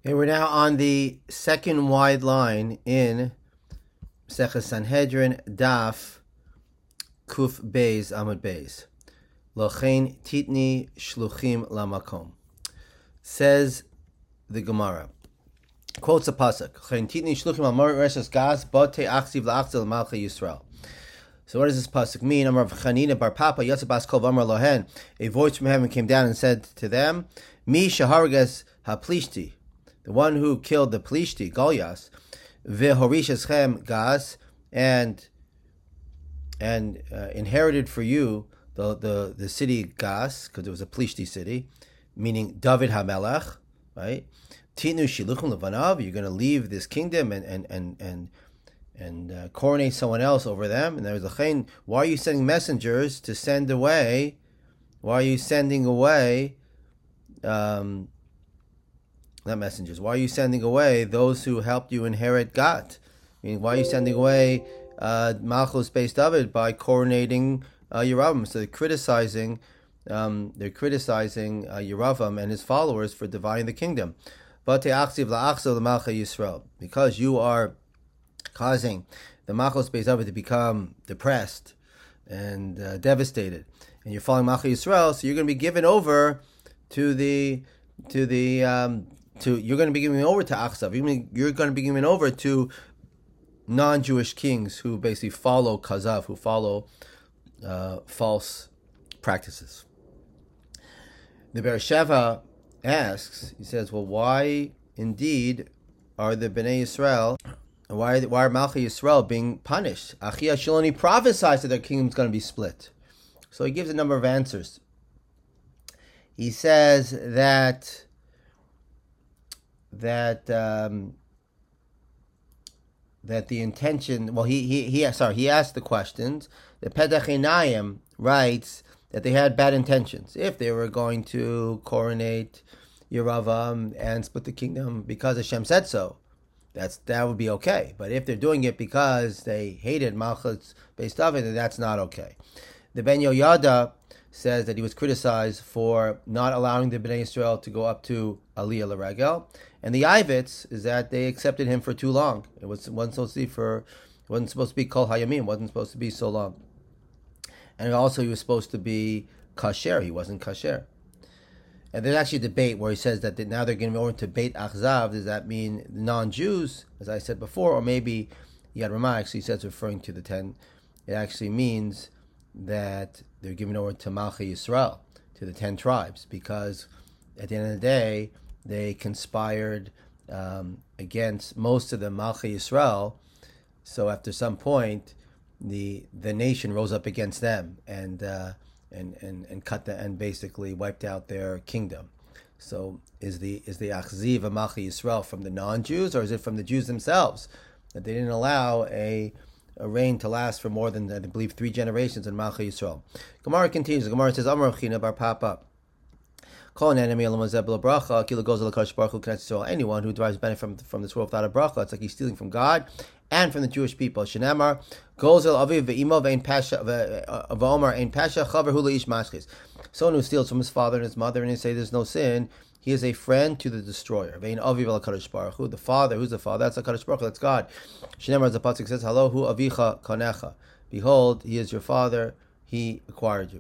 And we're now on the second wide line in Maseches Sanhedrin, Daf Kuf Beis Amud Beis. Lochein titni shluchim lamakom. Says the Gemara. Quotes a pasuk. Lochein titni shluchim lamor reshes gas bote achziv la'achzil malcha Yisrael. So what does this pasuk mean? Amar Chanina bar Papa Yosef bas kol v'amar lohen. A voice from heaven came down and said to them, Mi shaharges haplishti, the one who killed the Plishti, Goliath, v'horishechem gas, and inherited for you the city Gas, because it was a Plishti city, meaning David HaMelech, right? Titnu shiluchim levanav, you're going to leave this kingdom and coronate someone else over them. And there was a chain. Why are you sending messengers to send away? Why are you sending away? Not messengers. Why are you sending away those who helped you inherit God? I mean, why are you sending away Malchus Beis David by coronating Yeravam? So they're criticizing Yeravam and his followers for dividing the kingdom. Because you are causing the Malchus Beis David to become depressed and devastated, and you're following Malchus Yisrael, so you're going to be given over you're going to be given over to Achzav. You're going to be given over to non-Jewish kings who basically follow Kazav, who follow false practices. The Beersheva asks, he says, well, why indeed are the Bnei Yisrael, why are Malchus Yisrael being punished? Achia Shiloni prophesies that their kingdom's going to be split. So he gives a number of answers. He says that the intention. Well, he asked the questions. The Pedach Einayim writes that they had bad intentions. If they were going to coronate Yeravam and split the kingdom because Hashem said so, that would be okay. But if they're doing it because they hated Malchus Beis David, then that's not okay. The Ben Yoyada says that he was criticized for not allowing the Bnei Yisrael to go up to Aliyah L'Regel. And the Ivets is that they accepted him for too long. It wasn't supposed to be Kol Hayamim, wasn't supposed to be so long. And also he was supposed to be kasher. He wasn't kasher. And there's actually a debate where he says that now they're going over to Beit Achzav. Does that mean non-Jews, as I said before, or maybe Yad Ramah actually says, referring to the 10, it actually means that they're given over to Malchus Yisrael, to the 10 tribes, because at the end of the day, they conspired against most of the Malchus Yisrael. So after some point, the nation rose up against them and cut and basically wiped out their kingdom. So is the Achziv of Malchus Yisrael from the non-Jews, or is it from the Jews themselves that they didn't allow a reign to last for more than, I believe, 3 generations in Malchus Yisrael? Gemara continues. The Gemara says, Amar China bar Papa, anyone who derives benefit from this world without a bracha, it's like he's stealing from God and from the Jewish people. Shenamar gozel aviv ve'imo ve'in pasha v'omar ein pasha chaver hu leish mashchis. Someone who steals from his father and his mother and they say there's no sin, he is a friend to the destroyer. Ve'in aviv l'kadosh baruch hu. The father, who's the father? That's l'kadosh baruch hu. That's God. Shenamar, as the pasuk says, Halo hu avicha kanecha. Behold, he is your father. He acquired you.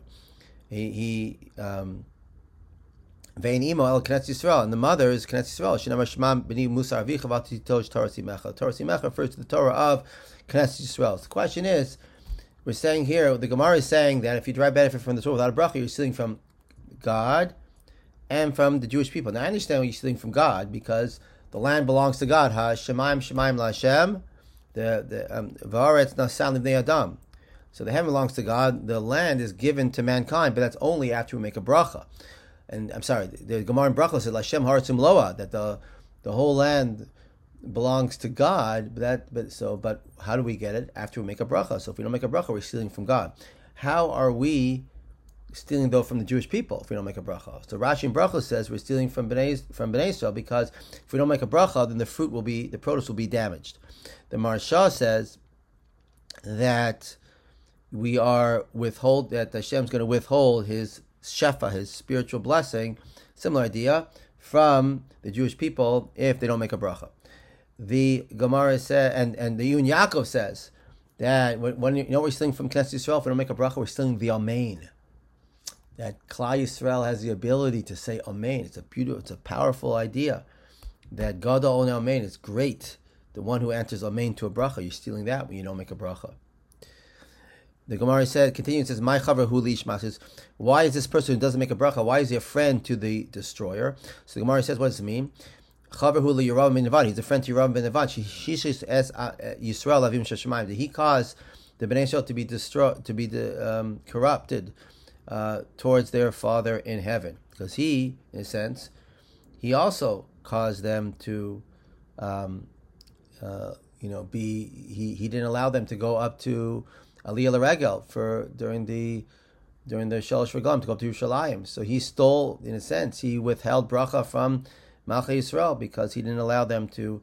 Vein imo el Knesset Yisrael, and the mother is Knesset Yisrael. Shenamar shema b'ni musar avicha v'atitosh Torah simecha. Torah simecha refers to the Torah of Knesset Yisrael. So the question is, we're saying here, the Gemara is saying that if you derive benefit from the Torah without a bracha, you're stealing from God and from the Jewish people. Now I understand when you're stealing from God because the land belongs to God. Ha shemaim la'Hashem, the v'aretz nasan livnei Adam. So the heaven belongs to God. The land is given to mankind, but that's only after we make a bracha. And I'm sorry, the Gemara in Bracha said Lashem Haratzim Loa, that the whole land belongs to God. But how do we get it? After we make a bracha. So if we don't make a bracha, we're stealing from God. How are we stealing though from the Jewish people if we don't make a bracha? So Rashi in Bracha says we're stealing from Bnei Yisrael because if we don't make a bracha, then the produce will be damaged. The Maharsha says that that Hashem's going to withhold his shefa, his spiritual blessing, similar idea, from the Jewish people if they don't make a bracha. The Gemara said, and the Yun Yaakov says that when we're stealing from Knesset Yisrael, if we don't make a bracha, we're stealing the Amen. That Klal Yisrael has the ability to say Amen. It's a powerful idea. That Gadol on Amen is great. The one who answers Amen to a bracha, you're stealing that when you don't make a bracha. The Gemara continues, says, "My chaver hu lishma," says, why is this person who doesn't make a bracha, why is he a friend to the destroyer? So the Gemara says, what does it mean? Chaver hu li Yeravam ben Nevat. He's a friend to Yeravam ben Nevat. Shishis es Yisrael avim sheshamayim. Did he cause the Bnei Yisrael to be destroyed, to be corrupted towards their Father in heaven? Because he, in a sense, he also caused them to, he didn't allow them to go up to Aliyah L'Regel during the Shalosh Regalim to go up to Yerushalayim. So he stole, in a sense, he withheld bracha from Malchei Yisrael because he didn't allow them to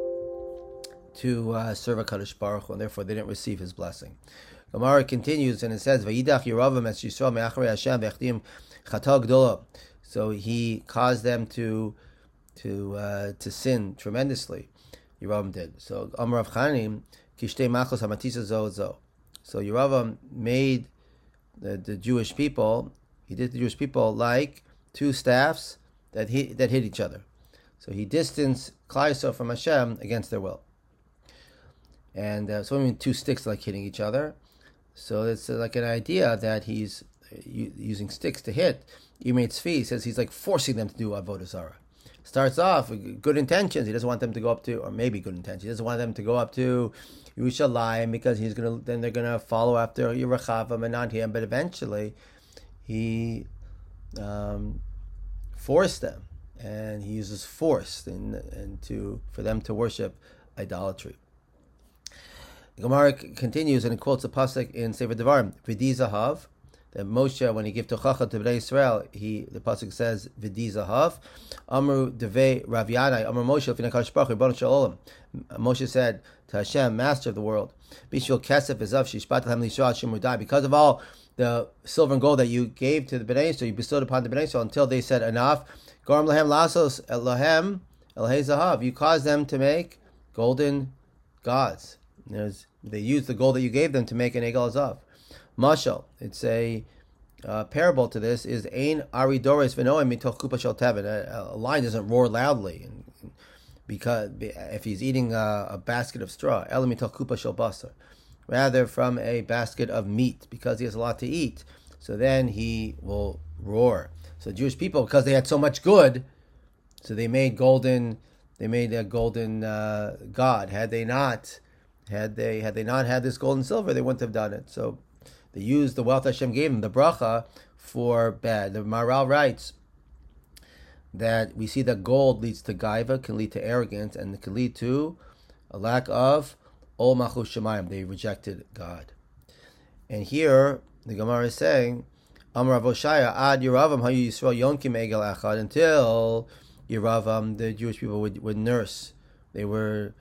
serve HaKadosh Baruch Hu, and therefore they didn't receive his blessing. Gemara continues and it says, "Vayidach Yeravam es Yisrael me'acharei Hashem v'echtim chata gdola." So he caused them to sin tremendously. Yeravam did. So Amar Rav Chanim kishtei machos hamatisa zo zo. So Yeravam made the Jewish people. He did the Jewish people like two staffs that hit each other. So he distanced Klal Yisrael from Hashem against their will. And so I mean, two sticks like hitting each other. So it's like an idea that he's using sticks to hit. Imei Tzvi says he's like forcing them to do Avodah Zarah. Starts off with good intentions. He doesn't want them to go up to, or maybe good intentions. He doesn't want them to go up to Yerushalayim because then they're gonna follow after Yerachavam and not him. But eventually, he forced them, and he uses force for them to worship idolatry. The Gemara continues and it quotes a pasuk in Sefer Devarim, V'di Zahav, that Moshe, when he gave Tochacha to Bnei Israel, the pasuk says, V'di Zahav, Amru Devei Rav Yanai, Amru Moshe, Finakash Baruch, Rebbeinu Shalom. Moshe said to Hashem, Master of the world, Bishul Kesef Ezav, Shishpat Lahem Lishua Hashem Mudai, because of all the silver and gold that you gave to the Bnei Israel, you bestowed upon the Bnei Israel until they said enough, Goram Lahem Lasos Elohem Elhei Zahav, you caused them to make golden gods. They used the gold that you gave them to make an Egel Azav. Mashal, it's a parable to this, is Ein Ari Dores V'Noem Mitoch Kupa Shel Tevin. A lion doesn't roar loudly because if he's eating a basket of straw, Ela Mitoch Kupa Shel Basar, rather from a basket of meat, because he has a lot to eat. So then he will roar. So Jewish people, because they had so much good, so they made a golden god. Had they not had this gold and silver, they wouldn't have done it. So they used the wealth Hashem gave them, the bracha, for bad. The Maharal writes that we see that gold leads to gaiva, can lead to arrogance, and it can lead to a lack of ol malchus shemayim. They rejected God. And here the Gemara is saying, Amar Rav Oshaya ad Yeravam hayu Yisrael yonkim egel achad, until Yeravam, the Jewish people would nurse. They were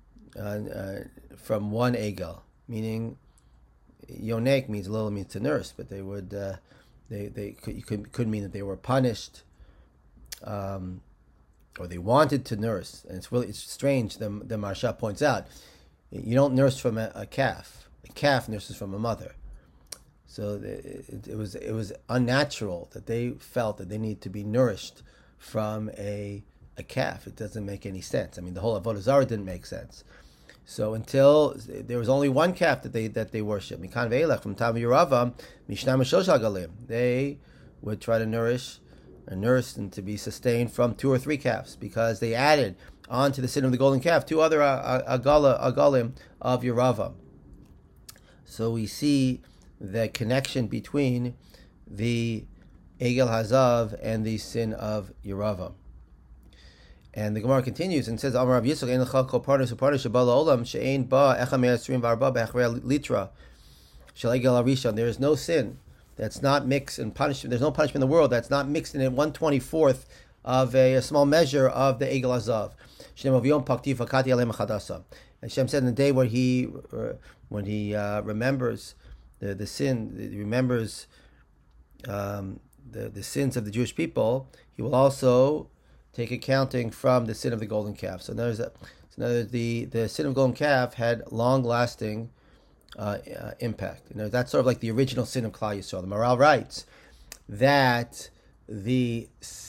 from one egel, meaning yonek means little, means to nurse, but they would could mean that they were punished, or they wanted to nurse. And it's strange. The Maharsha points out, you don't nurse from a calf. A calf nurses from a mother. So it was unnatural that they felt that they need to be nourished from a calf. It doesn't make any sense. I mean, the whole Avodah Zarah didn't make sense. So until there was only one calf that they worship, Mikan Ve'elach, from Tam Yeravam, Mishnah Meshoshal Galim, they would try to nurse and to be sustained from 2 or 3 calves, because they added onto the sin of the golden calf 2 other agalim of Yeravam. So we see the connection between the Egel Hazav and the sin of Yeravam. And the Gemara continues and says, Amar Rav Yitzchak, Ein l'cha kol parnas u'parnas sheba la'olam she'ein ba echad me'asrim v'arba be'achrei litra shel Egel HaRishon. There is no sin that's not mixed in punishment. There's no punishment in the world that's not mixed in 1/24 of a small measure of the Egel Hazav. Shnei Yom pakti fakati alem chadasa. Hashem said in the day when he remembers the sin, he remembers the sins of the Jewish people, he will also take accounting from the sin of the golden calf. So the sin of golden calf had long-lasting impact. That's sort of like the original sin of Klal Yisrael. The Maral writes that the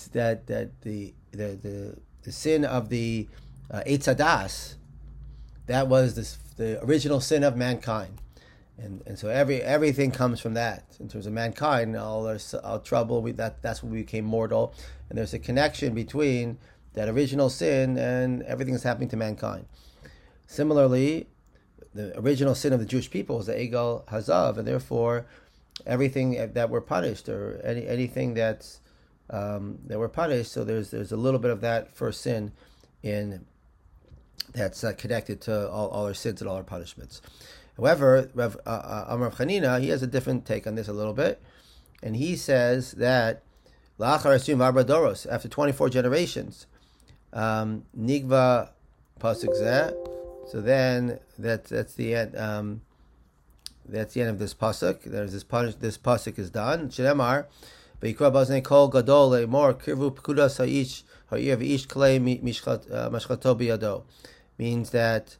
sin of the Eitz Hadas, that was the original sin of mankind, and so everything comes from that in terms of mankind. All our trouble, that's when we became mortal, and there's a connection between that original sin and everything that's happening to mankind. Similarly, the original sin of the Jewish people was the Egel Hazav, and therefore everything that were punished, or anything that were punished. So there's a little bit of that first sin in that's connected to all our sins and all our punishments. However, Amar Chanina, he has a different take on this a little bit, and he says that La'achar Asum V'Arba Doros, after 24 generations, Nigva Pasuk Zeh. So then that's the end. That's the end of this pasuk. There's this pasuk is done. Shemar, V'yikra Baznei Kol Gadol Le'mor Kirvu Pekudas Ha'ish Ha'ir V'ish Klei Mashchato Biyado, means that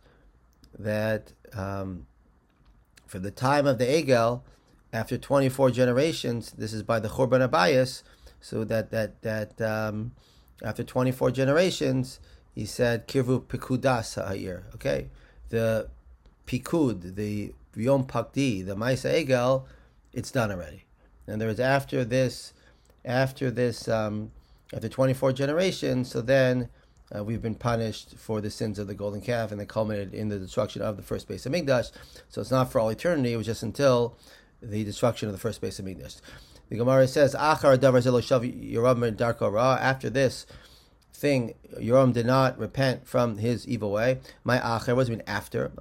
for the time of the Egel, after 24 generations, this is by the Churban Abayis. So that after 24 generations, he said Kirvu Pekudas Ha'ir. Okay, the Pikud, the Yom Pakdi, the Maisa Egel, it's done already. And there is after 24 generations, so then we've been punished for the sins of the golden calf, and they culminated in the destruction of the first Beis Hamikdash. So it's not for all eternity; it was just until the destruction of the first Beis Hamikdash. The Gemara says, "Achar davar zelo shav Yoram darko ra." After this thing, Yoram did not repent from his evil way. My acher, what does it mean after?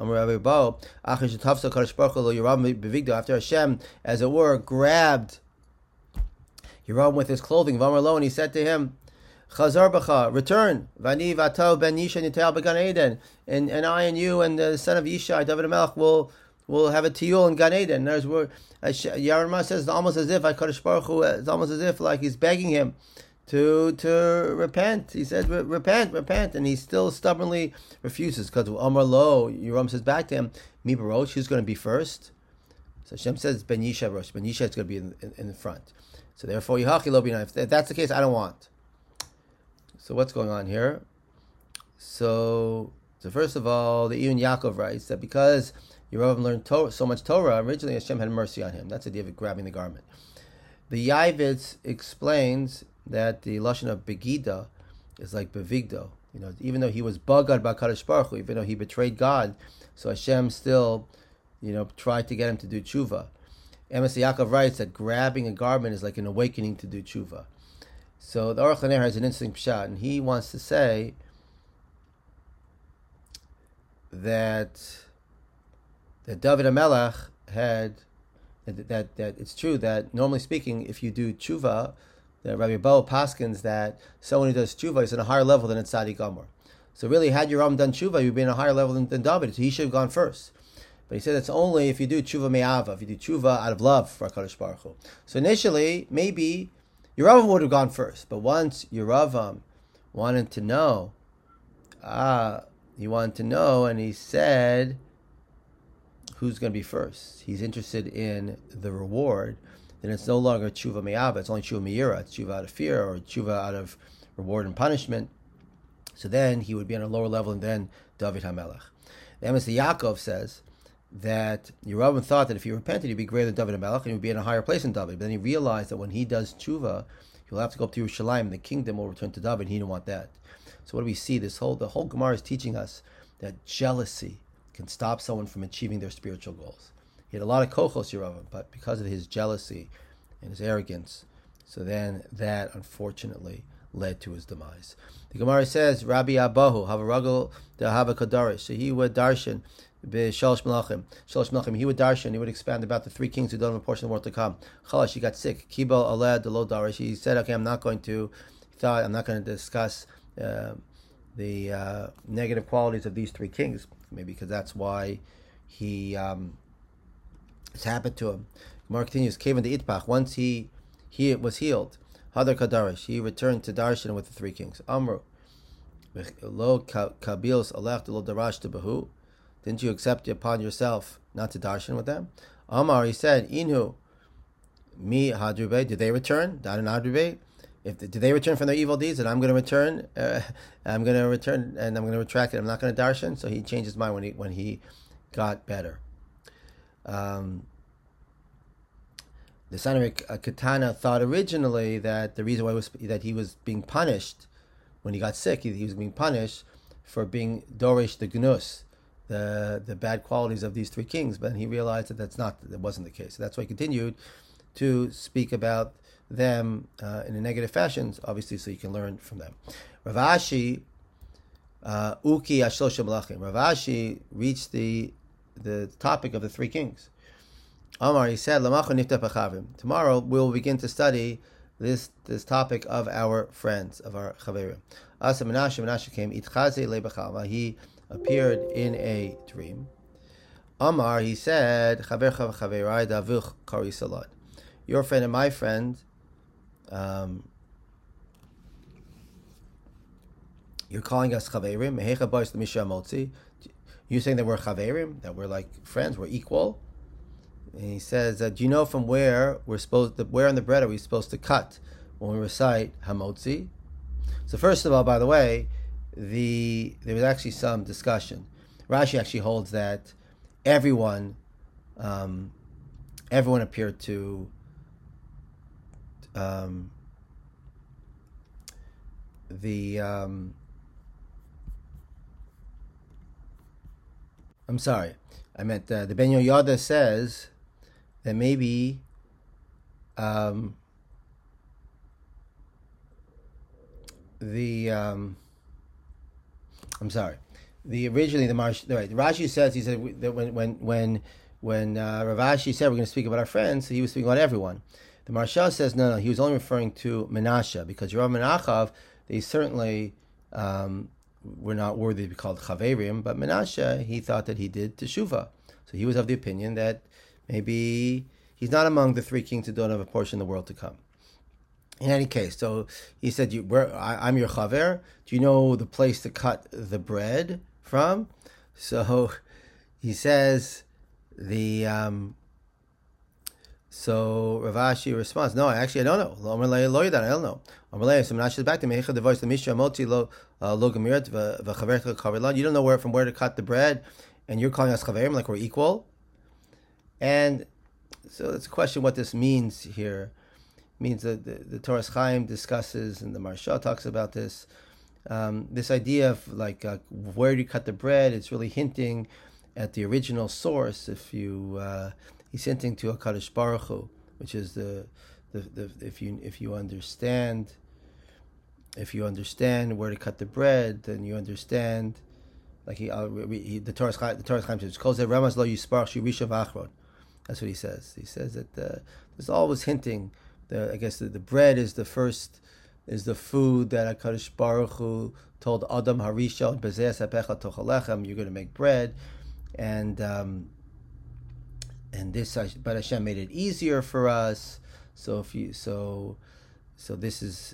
After Hashem, as it were, grabbed Yoram with his clothing, V'amar and he said to him, Chazar b'cha, return, Vani v'ato ben Yisha nitel b'Gan Eden, and I and you and the son of Yishai, David HaMelech, will have a tiyul in Gan Eden. In other words, Yarma says it's almost as if HaKadosh Baruch Hu, it's almost as if like he's begging him to repent. He said, repent, and he still stubbornly refuses, because Amar Lo, Yoram says back to him, Mi Barosh, who's going to be first? So Hashem says Ben Yisha Rosh. Ben Yisha is going to be in the front. So therefore, Yihachi Lo B'nai. If that's the case, I don't want. So what's going on here? So first of all, the Iyun Yaakov writes that because Yerovam learned so much Torah, originally Hashem had mercy on him. That's the idea of grabbing the garment. The Yavitz explains that the lashon of begida is like bevigdo. Even though he was bagad b'Kadosh Baruch Hu, even though he betrayed God, so Hashem still, tried to get him to do tshuva. Emes Yaakov writes that grabbing a garment is like an awakening to do tshuva. So the Aruch LaNer has an interesting pshat, and he wants to say that David HaMelech had that it's true that normally speaking, if you do tshuva, that Rabbi Bo paskins that someone who does tshuva is in a higher level than a tzaddik gamor. So really, had Yoram done tshuva, you'd be in a higher level than David. So he should have gone first. But he said it's only if you do tshuva me'ava, if you do tshuva out of love for HaKadosh Baruch Hu. So initially, maybe Yeravam would have gone first, but once Yeravam wanted to know, and he said, who's going to be first? He's interested in the reward. Then it's no longer tshuva me'ava, it's only tshuva me'ira. It's tshuva out of fear, or tshuva out of reward and punishment. So then he would be on a lower level than David HaMelech. The Emes Yaakov says that Yeravam thought that if he repented, he'd be greater than David HaMelech, and he would be in a higher place than David. But then he realized that when he does tshuva, he'll have to go up to Yerushalayim, and the kingdom will return to David, and he didn't want that. So what do we see? The whole Gemara is teaching us that jealousy can stop someone from achieving their spiritual goals. He had a lot of kochos, Yeravam, but because of his jealousy and his arrogance, so then that, unfortunately, led to his demise. The Gemara says, Rabbi Abahu, Havaragel de Hava Kadarish, so he would darshan, Shalosh Melachim, he would darshan, he would expand about the three kings who don't have a portion of the world to come. Chalash, he got sick. Kibel Aled, the Lo Darish, he said, okay, I'm not going to discuss the negative qualities of these three kings, maybe because that's why it's happened to him. Gemara continues, Kevin the Itpach, once he was healed, Hadar Kadarish. He returned to Darshan with the three kings. Amru. Lo kabilos alech lo darash behu. Didn't you accept upon yourself not to darshan with them? Amar, he said, Inhu mi hadrube. Did they return? Dan and hadrube. Did they return from their evil deeds? And I'm going to return. I'm going to return, and I'm going to retract it. I'm not going to darshan. So he changed his mind when he got better. The Sanhedrin Katana thought originally that the reason why that he was being punished when he got sick, he was being punished for being dorish the gnus, the bad qualities of these three kings. But he realized that wasn't the case. So that's why he continued to speak about them in a negative fashion, obviously, so you can learn from them. Rav Ashi, Uki Ashlosh Malachim. Rav Ashi reached the topic of the three kings. Amar, he said, tomorrow we will begin to study this topic of our friends, of our chaverim. Asa Menashe came, itchaze lebachalma. He appeared in a dream. Amar, he said, chaver chaverai davuch kari salad. Your friend and my friend, you're calling us chaverim. Mehecha bois l'misha motzi. You're saying that we're chaverim, that we're like friends, we're equal. And he says, do you know from where where on the bread are we supposed to cut when we recite Hamotzi? So first of all, by the way, there was actually some discussion. Rashi actually holds that everyone appeared to I'm sorry, I meant the Ben Yoyada says that maybe I'm sorry. Rashi says, he said that when Rav Ashi said we're going to speak about our friends, he was speaking about everyone. The Maharsha says no, he was only referring to Menashe, because Yerav and Achav, they certainly were not worthy to be called Chaverim, but Menashe, he thought that he did Teshuvah. So he was of the opinion that maybe he's not among the three kings who don't have a portion of the world to come. In any case, so he said, I'm your chaver. Do you know the place to cut the bread from? So he says, so Rav Ashi responds, no, I don't know. I don't know. You don't know from where to cut the bread, and you're calling us chaverim like we're equal? And so it's a question what this means here. It means that the Torah Chaim discusses, and the Maharsha talks about this, this idea of where do you cut the bread? It's really hinting at the original source. If you he's hinting to HaKadosh Baruch Hu, which is if you understand where to cut the bread, then you understand. The Torah Chaim says, "Kol zeh ramaz lo yisparach shirisha v'achron." That's what he says. He says that there's always hinting. I guess the bread is the food that HaKadosh Baruch Hu told Adam Harishon, Bezeh Sapecha Tochalechem, you're going to make bread, and this, but Hashem made it easier for us. So this is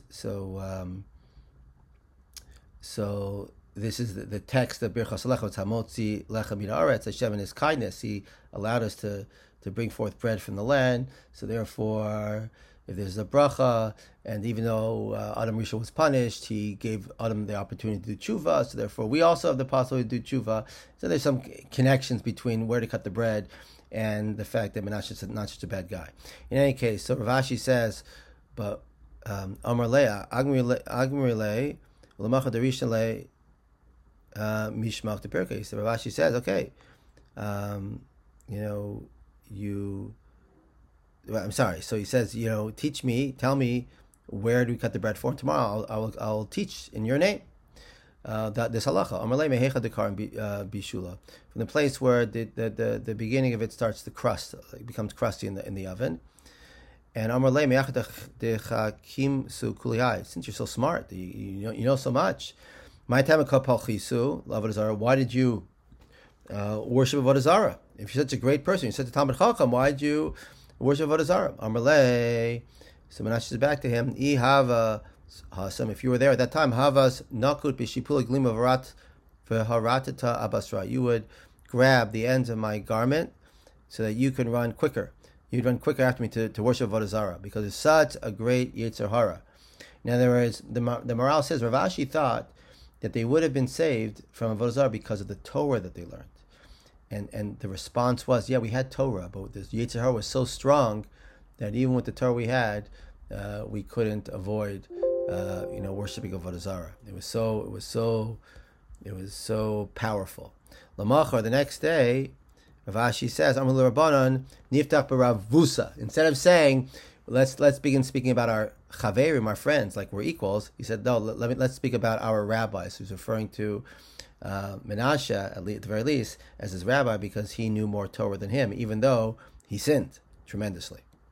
the text of Birchas Lechem. It's Hamotzi Lechem Min Haaretz. Hashem in His kindness, He allowed us to bring forth bread from the land. So therefore, if there's a bracha, and even though Adam Rishon was punished, he gave Adam the opportunity to do tshuva. So therefore, we also have the possibility to do tshuva. So there's some connections between where to cut the bread and the fact that Menashe is not such a bad guy. In any case, so Rav Ashi says, but Amar Leah, Agmirle, Lamacha Darishan Le, Mishmach de Perke. So Rav Ashi says, okay, I'm sorry. So he says, teach me, tell me, where do we cut the bread for? Tomorrow I'll teach in your name. This halacha. Amalei mehecha dekar bishula. From the place where the beginning of it starts to crust, it becomes crusty in the oven. And Amalei mehecha dechakim su kuliyai. Since you're so smart, you know so much. My time kapal chisu avodah zarah. Why did you worship avodah zarah? If you're such a great person, you're such a Talmid Chacham, why did you worship avodah zarah? Amalei So Menashe says back to him, I hava hasam, if you were there at that time, havas nakut b'shipul glima varat v'haratata abasra. You would grab the ends of my garment so that you can run quicker. You'd run quicker after me to worship Avodah Zarah, because it's such a great Yetzer Hara. In other words, the Maharal says Rav Ashi thought that they would have been saved from Avodah Zarah because of the Torah that they learned. And the response was, yeah, we had Torah, but this Yetzer Hara was so strong that even with the Torah we had, we couldn't avoid, worshiping Avodah Zarah. It was so powerful. Lamachar, the next day, Rav Ashi says, Amar l'Rabbanan niftach b'Rav Vusa. Instead of saying, let's begin speaking about our chaverim, our friends, like we're equals, he said, no, let's speak about our rabbis. He's referring to Menashe, at the very least, as his rabbi, because he knew more Torah than him, even though he sinned tremendously.